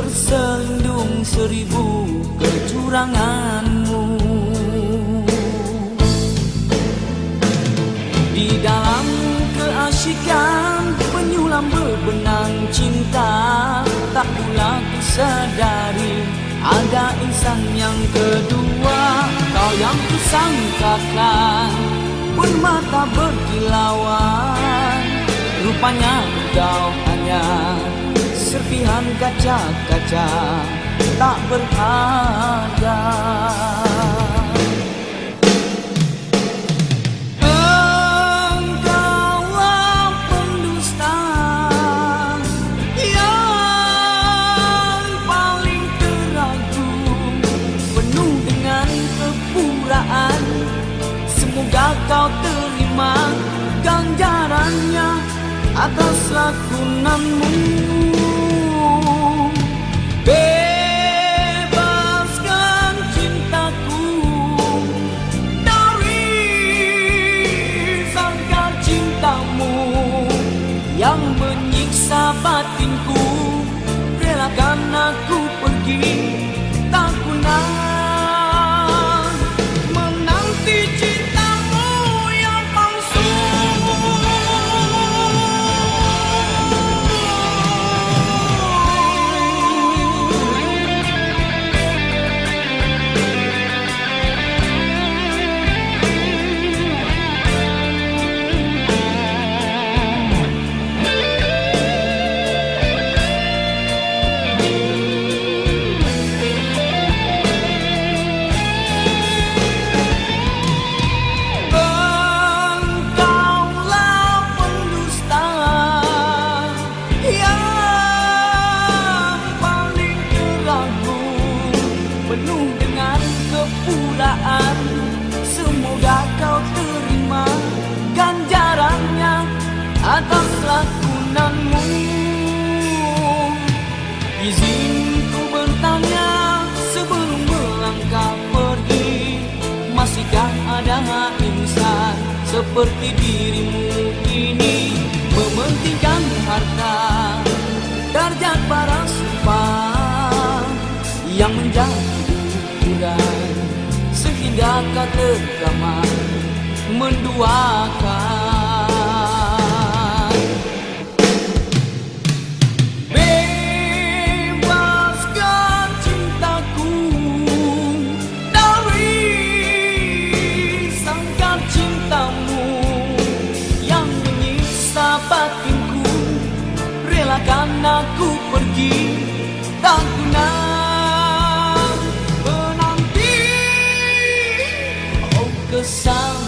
berselindung seribu kecuranganmu. Di dalam keasyikan penyulam bebenang cinta, tak pula ku sadari ada insan yang kedua. Kau yang kusangkakan bermata berkilauan, rupanya kau hanya serpihan kaca-kaca tak berharga. Engkaulah pendusta yang paling teragung, penuh dengan kepuraan. Semoga kau terima ganjarannya atas lakunanmu. Bebaskan cintaku dari sangkar cintamu yang menyiksa batinku. Relakan aku pergi, tak guna menanti cintamu yang palsu. Penuh dengan kepuraan, semoga kau terima ganjarannya atas lakunanmu. Izinku bertanya sebelum melangkah pergi, masihkah ada insan seperti dirimu ini, mementingkan harta, darjat para sumpah yang menjadi ukuran, sehingga kata drama menduakan. Bebaskan cintaku dari sangkar cintamu yang menyiksa batinku. Relakan aku pergi, tak guna menanti kesal